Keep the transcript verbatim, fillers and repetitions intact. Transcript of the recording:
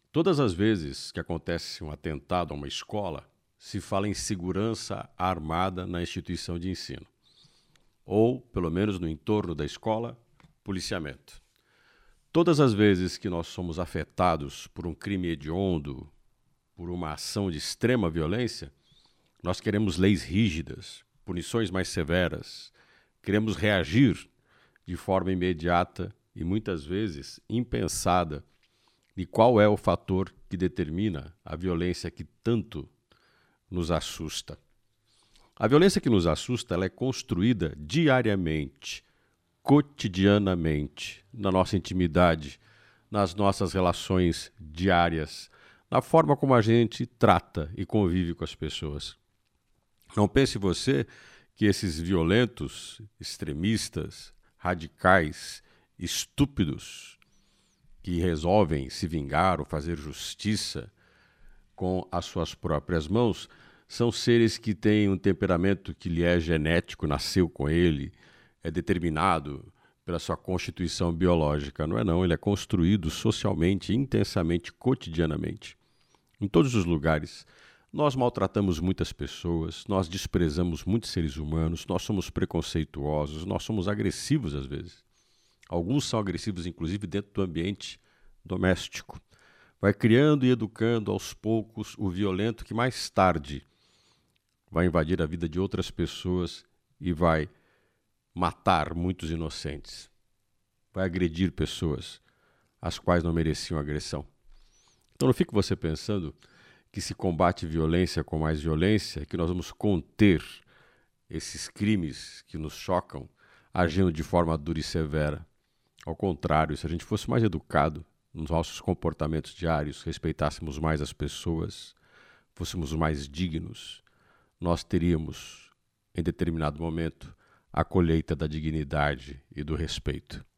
Todas as vezes que acontece um atentado a uma escola, se fala em segurança armada na instituição de ensino, ou, pelo menos no entorno da escola, policiamento. Todas as vezes que nós somos afetados por um crime hediondo, por uma ação de extrema violência, nós queremos leis rígidas, punições mais severas, queremos reagir de forma imediata e muitas vezes impensada de qual é o fator que determina a violência que tanto nos assusta. A violência que nos assusta, ela é construída diariamente, cotidianamente, na nossa intimidade, nas nossas relações diárias, na forma como a gente trata e convive com as pessoas. Não pense você que esses violentos, extremistas, radicais, estúpidos, que resolvem se vingar ou fazer justiça com as suas próprias mãos, são seres que têm um temperamento que lhe é genético, nasceu com ele, é determinado pela sua constituição biológica. Não é não, ele é construído socialmente, intensamente, cotidianamente. Em todos os lugares, nós maltratamos muitas pessoas, nós desprezamos muitos seres humanos, nós somos preconceituosos, nós somos agressivos às vezes. Alguns são agressivos, inclusive, dentro do ambiente doméstico. Vai criando e educando aos poucos o violento que mais tarde vai invadir a vida de outras pessoas e vai matar muitos inocentes. Vai agredir pessoas as quais não mereciam agressão. Então não fique você pensando que se combate violência com mais violência, que nós vamos conter esses crimes que nos chocam agindo de forma dura e severa. Ao contrário, se a gente fosse mais educado nos nossos comportamentos diários, respeitássemos mais as pessoas, fôssemos mais dignos, nós teríamos, em determinado momento, a colheita da dignidade e do respeito.